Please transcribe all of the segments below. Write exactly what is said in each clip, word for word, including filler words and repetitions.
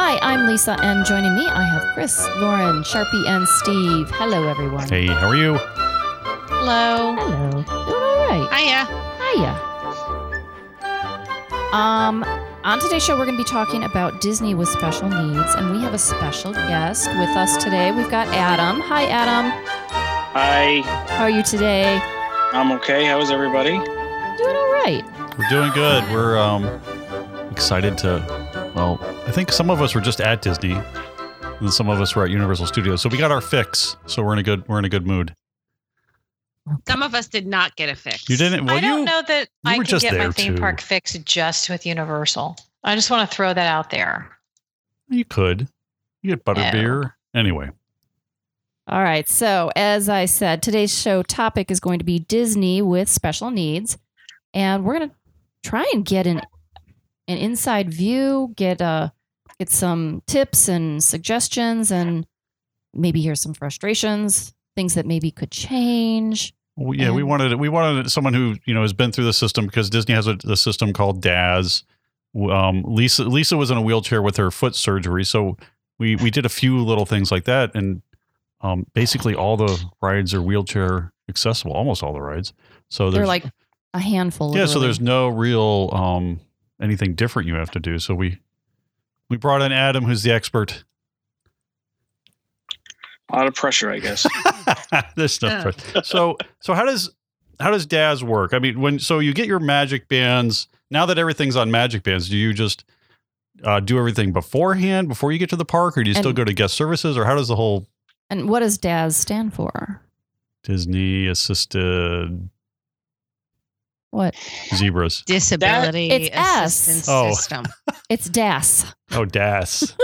Hi, I'm Lisa, and joining me, I have Chris, Lauren, Sharpie, and Steve. Hello, everyone. Hey, how are you? Hello. Hello. Doing all right. Hiya. Hiya. Um, on today's show, we're going to be talking about Disney with special needs, and we have a special guest with us today. We've got Adam. Hi, Adam. Hi. How are you today? I'm okay. How is everybody? Doing all right. We're doing good. We're um excited to, well, I think some of us were just at Disney, and some of us were at Universal Studios. So we got our fix. So we're in a good we're in a good mood. Some of us did not get a fix. You didn't? Well, I don't you, know that you I were can just get my there, theme too. park fix just with Universal. I just want to throw that out there. You could. You get butterbeer. Anyway. All right. So, as I said, today's show topic is going to be Disney with special needs, and we're going to try and get an an inside view, get uh get some tips and suggestions, and maybe hear some frustrations, things that maybe could change. Well, yeah, we And- wanted we wanted someone who, you know, has been through the system, because Disney has a, a system called D A S. Um, Lisa Lisa was in a wheelchair with her foot surgery, so we we did a few little things like that, and um, basically all the rides are wheelchair accessible, almost all the rides. So They're there's like a handful. yeah, so literally. there's no real um, anything different you have to do. So we we brought in Adam, who's the expert. A lot of pressure, I guess. There's no Yeah. pressure. So so how does how does D A S work? I mean, when so you get your Magic Bands. Now that everything's on Magic Bands, do you just uh, do everything beforehand before you get to the park, or do you still And- go to guest services, or how does the whole And what does D A S stand for? Disney assisted What? zebras? Disability It's S. Assistance Oh. System. It's D A S. Oh, D A S.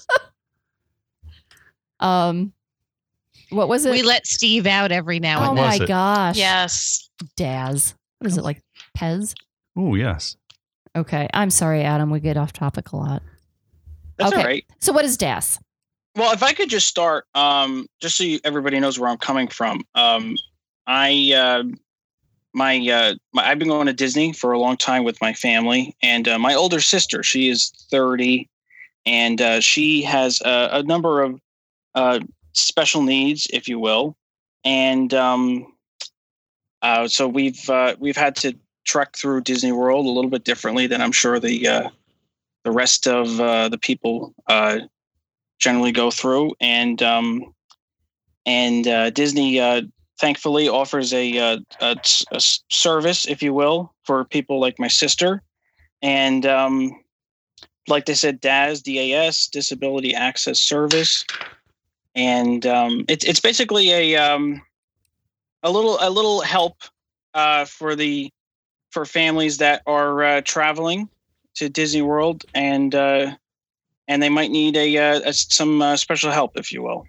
Um, what was it? We let Steve out every now oh and What then. was my it? gosh. Yes. D A S. What is it, like Pez? Oh, yes. Okay. I'm sorry, Adam. We get off topic a lot. That's Okay. all right. So what is D A S? Well, if I could just start, um, just so you, everybody knows where I'm coming from. Um, I, uh, my, uh, my, I've been going to Disney for a long time with my family, and uh, my older sister, she is thirty, and uh, she has a, a number of uh, special needs, if you will, and um, uh, so we've uh, we've had to trek through Disney World a little bit differently than I'm sure the uh, the rest of uh, the people uh, generally go through, and um, and uh, Disney uh, thankfully offers a, uh, a, a service, if you will, for people like my sister, and um, like they said, D A S, D A S, Disability Access Service, and um, it's it's basically a um, a little a little help uh, for the for families that are uh, traveling to Disney World, and uh, and they might need a, uh, a some uh, special help, if you will.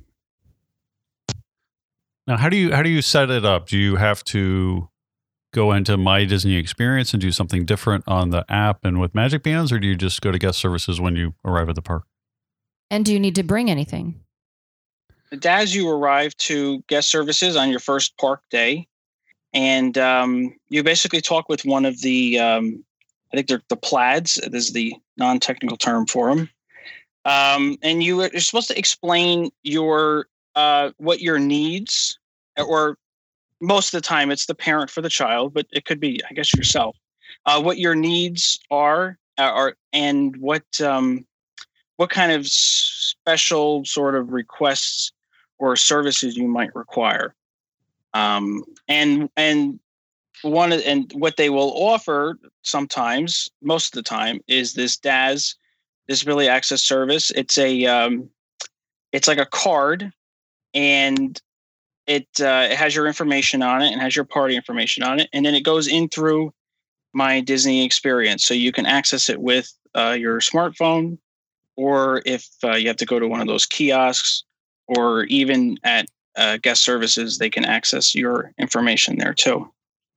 Now, how do you how do you set it up? Do you have to go into My Disney Experience and do something different on the app and with Magic Bands, or do you just go to guest services when you arrive at the park? And do you need to bring anything? As you arrive to guest services on your first park day, and um, you basically talk with one of the, um, I think they're the plaids. This is the non-technical term for them. Um, and you are, you're supposed to explain your uh, what your needs, or most of the time it's the parent for the child, but it could be, I guess, yourself. Uh, what your needs are, uh, are and what um, what kind of special sort of requests or services you might require. Um, and and one of, and what they will offer sometimes, most of the time, is this D A S, Disability Access Service. It's a um, it's like a card, and it uh, it has your information on it and has your party information on it, and then it goes in through My Disney Experience, so you can access it with uh, your smartphone, or if uh, you have to go to one of those kiosks, or even at uh, guest services, they can access your information there too.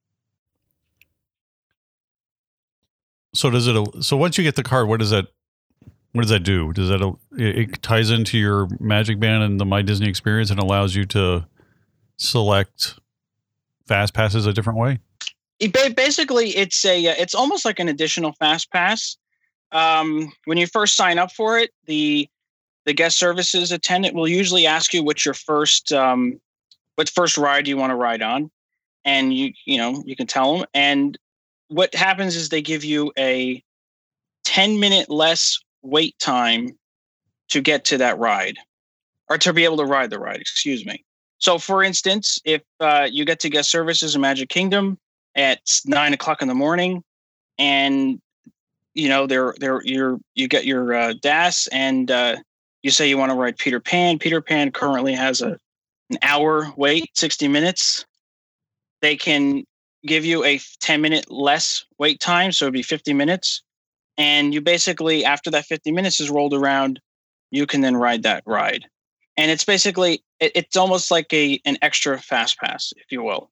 So does it? So once you get the card, what does that? What does that do? Does that? It, it ties into your Magic Band and the My Disney Experience and allows you to select fast passes a different way. It ba- basically, it's a uh, it's almost like an additional fast pass, um, when you first sign up for it, the the guest services attendant will usually ask you what's your first um, what first ride you want to ride on, and you you know you can tell them. And what happens is they give you a ten minute less wait time to get to that ride, or to be able to ride the ride. Excuse me. So, for instance, if uh, you get to guest services in Magic Kingdom at nine o'clock in the morning, and you know they're they're you're you get your uh, D A S, and uh, you say you want to ride Peter Pan. Peter Pan currently has a an hour wait, sixty minutes. They can give you a ten minute less wait time, so it'd be fifty minutes. And you basically, after that fifty minutes is rolled around, you can then ride that ride. And it's basically, it, it's almost like a an extra fast pass, if you will.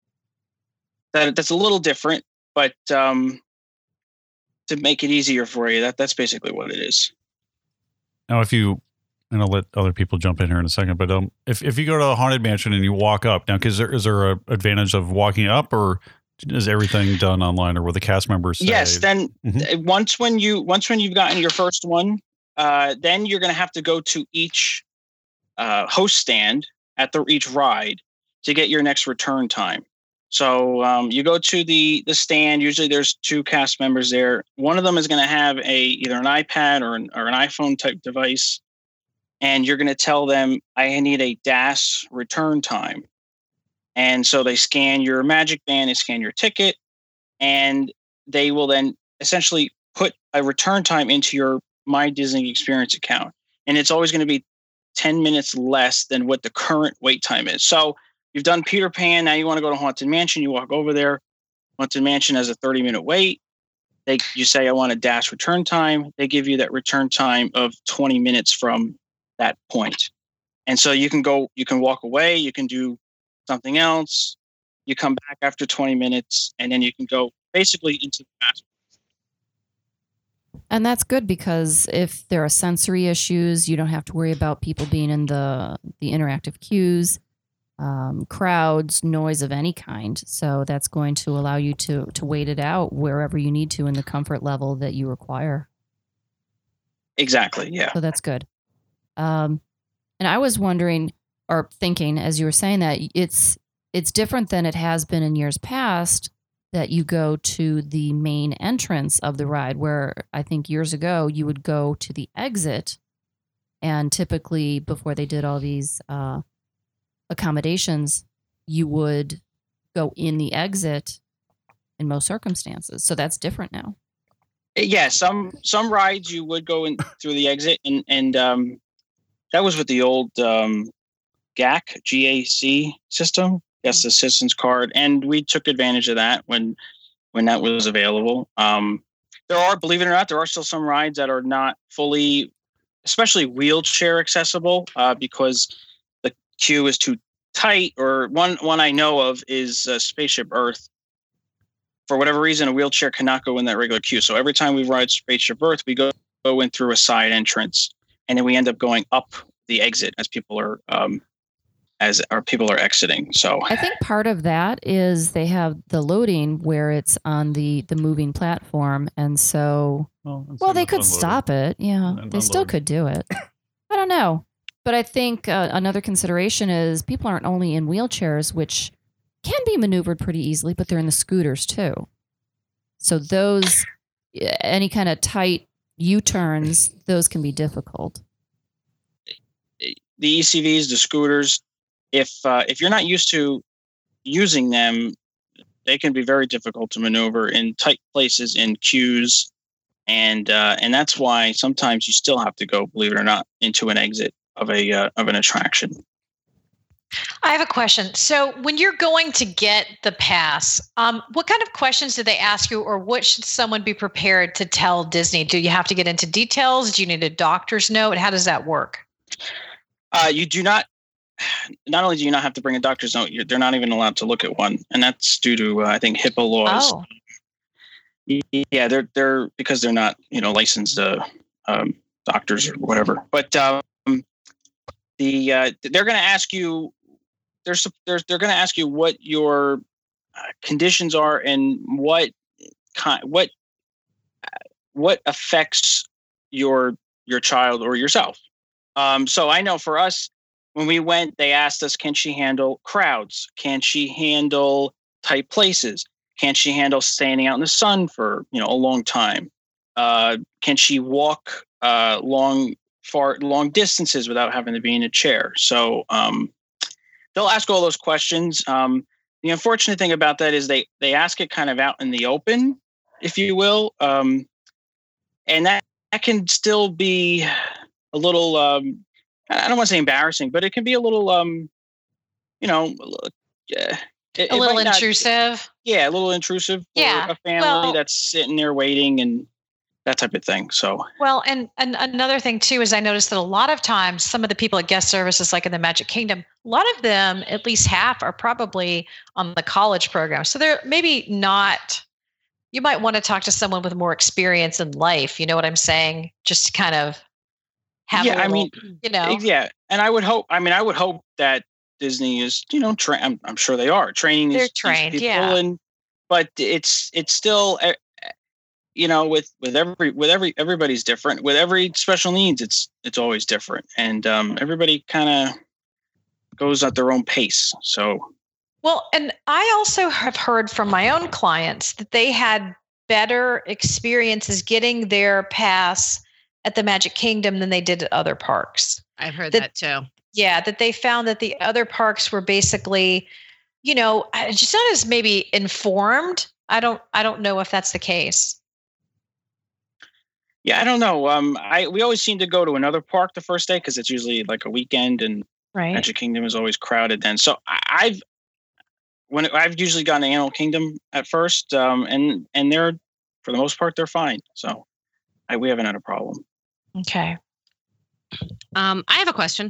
That that's a little different, but um, to make it easier for you, that that's basically what it is. Now, if you, and I'll let other people jump in here in a second, but um, if if you go to a Haunted Mansion and you walk up, now, because there is there a advantage of walking up, or is everything done online, or will the cast members say? Yes. Then Mhm. once when you once when you've gotten your first one, uh, then you're going to have to go to each uh, host stand at the each ride to get your next return time. So um, you go to the the stand. Usually there's two cast members there. One of them is going to have a either an iPad or an or an iPhone type device, and you're going to tell them, I need a D A S return time. And so they scan your Magic Band, they scan your ticket, and they will then essentially put a return time into your My Disney Experience account. And it's always going to be ten minutes less than what the current wait time is. So you've done Peter Pan, now you want to go to Haunted Mansion, you walk over there. Haunted Mansion has a thirty minute wait. They, you say, I want a D A S return time. They give you that return time of twenty minutes from that point. And so you can go, you can walk away, you can do something else. You come back after twenty minutes, and then you can go basically into the fast. And that's good, because if there are sensory issues, you don't have to worry about people being in the the interactive queues, um, crowds, noise of any kind. So that's going to allow you to to wait it out wherever you need to in the comfort level that you require. Exactly. Yeah. So that's good. Um, and I was wondering, or thinking as you were saying that, it's it's different than it has been in years past, that you go to the main entrance of the ride, where I think years ago you would go to the exit, and typically before they did all these uh, accommodations, you would go in the exit in most circumstances. So that's different now. Yeah. Some some rides you would go in through the exit, and and um, that was with the old um, G A C G A C system. Guest assistance card, and we took advantage of that when when that was available. Um, there are, believe it or not, there are still some rides that are not fully, especially wheelchair accessible, uh, because the queue is too tight. Or one one I know of is uh, Spaceship Earth. For whatever reason, a wheelchair cannot go in that regular queue. So every time we ride Spaceship Earth, we go go in through a side entrance, and then we end up going up the exit as people are. Um, as our people are exiting. So I think part of that is they have the loading where it's on the, the moving platform. And so, Well, well, they could stop it. Yeah, And they still unload. could do it. I don't know. But I think uh, another consideration is people aren't only in wheelchairs, which can be maneuvered pretty easily, but they're in the scooters too. So those, any kind of tight U-turns, those can be difficult. the E C Vs, the scooters, if uh, if you're not used to using them, they can be very difficult to maneuver in tight places, in queues, and uh, and that's why sometimes you still have to go, believe it or not, into an exit of a uh, of an attraction. I have a question. So when you're going to get the pass, um, what kind of questions do they ask you, or what should someone be prepared to tell Disney? Do you have to get into details? Do you need a doctor's note? How does that work? Uh, you do not. Not only do you not have to bring a doctor's note, you're, they're not even allowed to look at one, and that's due to uh, I think HIPAA laws. Oh. Yeah, they're they're because they're not you know licensed uh, um, doctors or whatever. But um, the uh, they're going to ask you. They're they're they're going to ask you what your uh, conditions are and what kind what what affects your your child or yourself. Um, so I know for us, when we went, they asked us, can she handle crowds? Can she handle tight places? Can she handle standing out in the sun for, you know, a long time? Uh, can she walk uh, long, far, long distances without having to be in a chair? So um, they'll ask all those questions. Um, the unfortunate thing about that is they they ask it kind of out in the open, if you will, um, and that, that can still be a little. Um, I don't want to say embarrassing, but it can be a little, um, you know, uh, it, A it little might not- intrusive. yeah, a little intrusive for Yeah, a family well- that's sitting there waiting and that type of thing. So Well, and, and another thing too is I noticed that a lot of times some of the people at guest services, like in the Magic Kingdom, a lot of them, at least half, are probably on the college program. So they're maybe not. You might want to talk to someone with more experience in life. You know what I'm saying? Just to kind of have. yeah, a little, I mean, you know, yeah, and I would hope. I mean, I would hope that Disney is, you know, tra- I'm, I'm sure they are training these, They're these trained, people, yeah. and but it's it's still, uh, you know, with with every with every everybody's different. With every special needs, it's it's always different, and um, everybody kind of goes at their own pace. So Well, and I also have heard from my own clients that they had better experiences getting their pass at the Magic Kingdom than they did at other parks. I've heard That- that too. Yeah, that they found that the other parks were basically, you know, uh, just not as maybe informed. I don't I don't know if that's the case. yeah, I don't know. Um, I we always seem to go to another park the first day because it's usually like a weekend, and Right. Magic Kingdom is always crowded then. So I, I've when I've usually gone to Animal Kingdom at first, um, and and they're for the most part they're fine. So I, we haven't had a problem. Okay. Um, I have a question.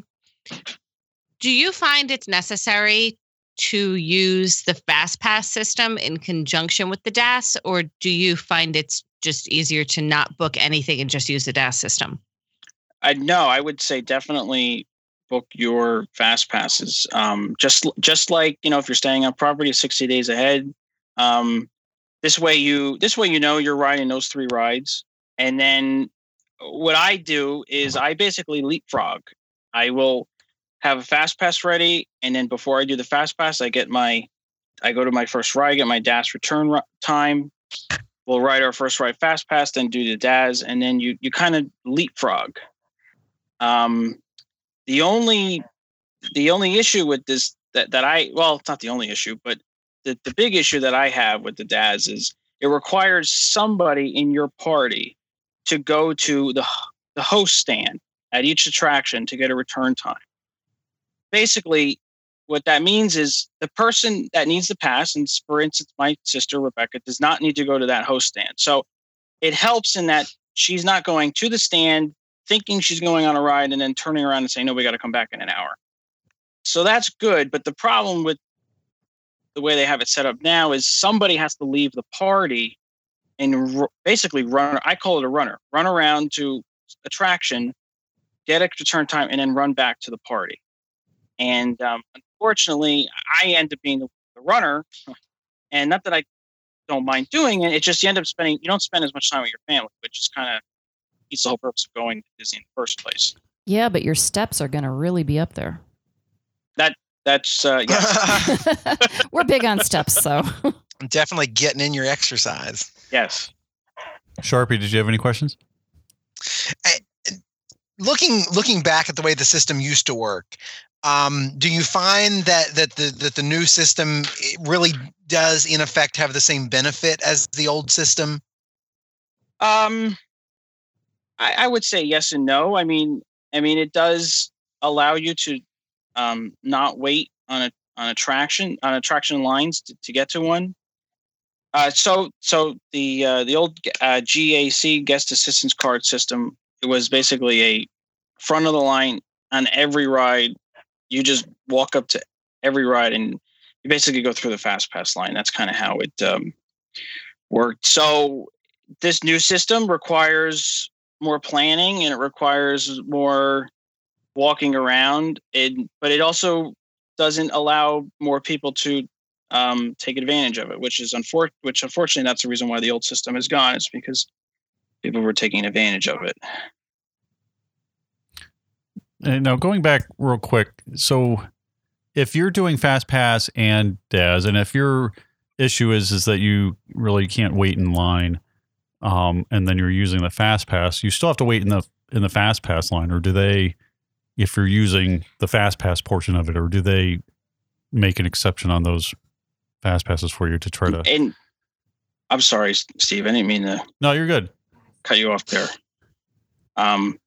Do you find it's necessary to use the FastPass system in conjunction with the D A S, or do you find it's just easier to not book anything and just use the D A S system? I no, I would say definitely book your fast passes. Um, just just like, you know, if you're staying on property sixty days ahead, um, this way you this way you know you're riding those three rides. And then what I do is I basically leapfrog. I will have a fast pass ready, and then before I do the fast pass, I get my I go to my first ride, get my D A S return ri- time. We'll ride our first ride fast pass, then do the D A S, and then you you kind of leapfrog. Um, the only the only issue with this that, that I well, it's not the only issue, but the, the big issue that I have with the D A S is it requires somebody in your party to go to the the host stand at each attraction to get a return time. Basically, what that means is the person that needs the pass, and for instance, my sister Rebecca does not need to go to that host stand. So it helps in that she's not going to the stand thinking she's going on a ride and then turning around and saying, no, we got to come back in an hour. So that's good. But the problem with the way they have it set up now is somebody has to leave the party and r- basically run. I call it a runner, run around to attraction, get a return time, and then run back to the party. And um, unfortunately, I end up being the, the runner. And not that I don't mind doing it, it's just you end up spending, you don't spend as much time with your family, which is kind of it's the whole purpose of going to Disney in the first place. Yeah, but your steps are going to really be up there. That's uh, yeah, We're big on steps, so. Definitely getting in your exercise. yes. Sharpie, did you have any questions? Looking looking back at the way the system used to work, um, do you find that that the that the new system really does in effect have the same benefit as the old system? Um, I, I would say yes and no. I mean, I mean, it does allow you to um, not wait on a on attraction on attraction lines to, to get to one. Uh, so so the uh, the old uh, G A C guest assistance card system, it was basically a front of the line on every ride. You just walk up to every ride and you basically go through the fast pass line. That's kind of how it um, worked. So this new system requires more planning and it requires more walking around. It, but it also doesn't allow more people to um, take advantage of it, which is unfor- which unfortunately that's the reason why the old system is gone. Is because people were taking advantage of it. And now going back real quick, so if you're doing FastPass and D A S, and if your issue is is that you really can't wait in line, um, and then you're using the FastPass, you still have to wait in the in the FastPass line, or do they, if you're using the FastPass portion of it, or do they make an exception on those FastPasses for you to try to? And I'm sorry, Steve, I didn't mean to. No, you're good. Cut you off there. Um,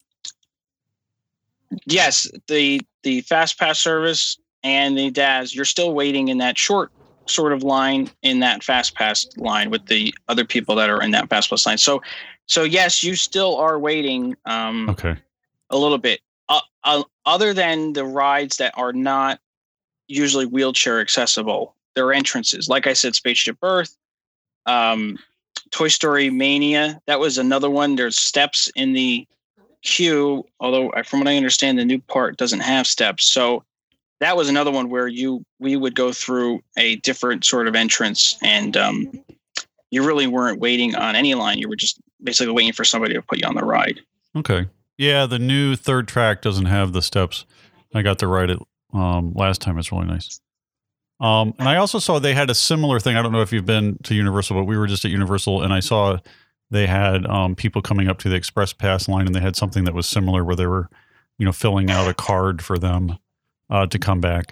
yes, the the FastPass service and the D A S, you're still waiting in that short sort of line in that FastPass line with the other people that are in that FastPass line. So, so yes, you still are waiting. Um, Okay. A little bit. Uh, uh, other than the rides that are not usually wheelchair accessible, there are entrances. Like I said, Spaceship Earth, um, Toy Story Mania. That was another one. There's steps in the queue, although from what I understand, the new part doesn't have steps. So that was another one where you we would go through a different sort of entrance, and um, you really weren't waiting on any line. You were just basically waiting for somebody to put you on the ride. Okay. Yeah, the new third track doesn't have the steps. I got to ride it um, last time. It's really nice. Um, and I also saw they had a similar thing. I don't know if you've been to Universal, but we were just at Universal, and I saw they had um, people coming up to the Express Pass line, and they had something that was similar where they were, you know, filling out a card for them uh, to come back.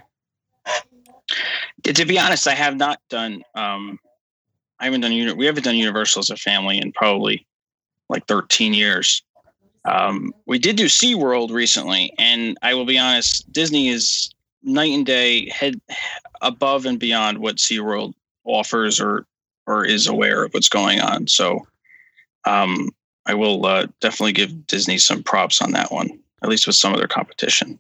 To be honest, I have not done. Um, I haven't done. We haven't done Universal as a family in probably like thirteen years. Um, we did do SeaWorld recently, and I will be honest, Disney is night and day, head above and beyond what SeaWorld offers or or is aware of what's going on. So um, I will uh, definitely give Disney some props on that one, at least with some of their competition.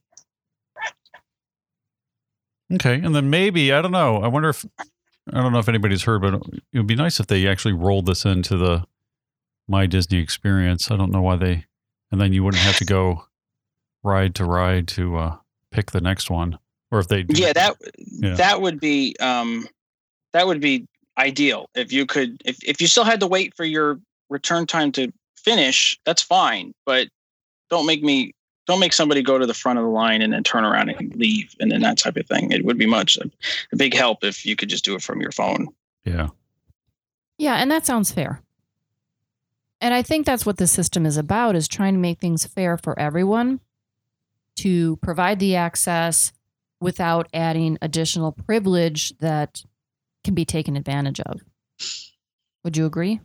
Okay, and then maybe, I don't know, I wonder if, I don't know if anybody's heard, but it would be nice if they actually rolled this into the My Disney Experience. I don't know why they, and then you wouldn't have to go ride to ride to uh, pick the next one. Or if they do. Yeah, that Yeah. that would be um, that would be ideal. If you could, if, if you still had to wait for your return time to finish, that's fine. But don't make me don't make somebody go to the front of the line and then turn around and leave and then that type of thing. It would be much a, a big help if you could just do it from your phone. Yeah. Yeah, and that sounds fair. And I think that's what the system is about, is trying to make things fair for everyone, to provide the access without adding additional privilege that can be taken advantage of. Would you agree?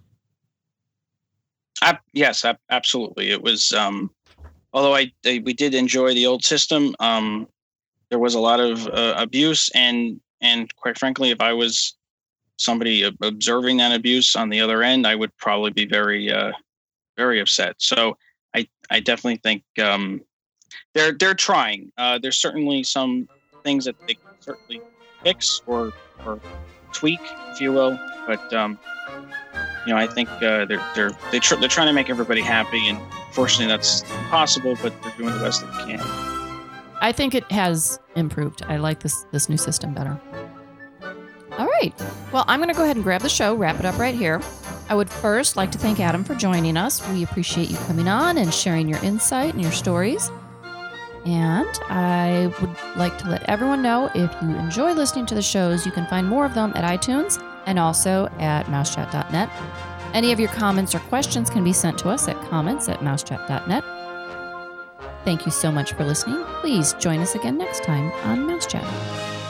I, yes, I, absolutely. It was, um, although I, I we did enjoy the old system, um, there was a lot of uh, abuse, and and quite frankly, if I was somebody observing that abuse on the other end, I would probably be very, uh, very upset. So I, I definitely think um, they're they're trying. Uh, there's certainly some things that they can certainly fix or or tweak, if you will. But um, you know, I think uh, they're they're they tr- they're trying to make everybody happy, and fortunately, that's impossible. But they're doing the best they can. I think it has improved. I like this this new system better. All right. Well, I'm going to go ahead and grab the show, wrap it up right here. I would first like to thank Adam for joining us. We appreciate you coming on and sharing your insight and your stories. And I would like to let everyone know, if you enjoy listening to the shows, you can find more of them at iTunes and also at mousechat dot net. Any of your comments or questions can be sent to us at comments at mousechat dot net. Thank you so much for listening. Please join us again next time on Mousechat.